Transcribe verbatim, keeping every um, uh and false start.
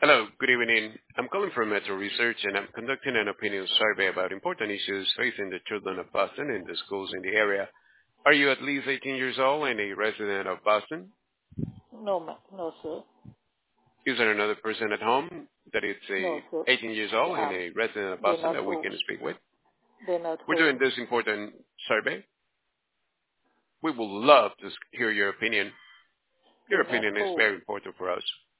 Hello, good evening. I'm calling from Metro Research, and I'm conducting an opinion survey about important issues facing the children of Boston and the schools in the area. Are you at least eighteen years old and a resident of Boston? No, ma- no, sir. Is there another person at home that is a No, sir. eighteen years old and Um, a resident of they're Boston not that we home. can speak with? They're not We're doing home. this important survey. We would love to hear your opinion. Your They're not opinion is home. very important for us.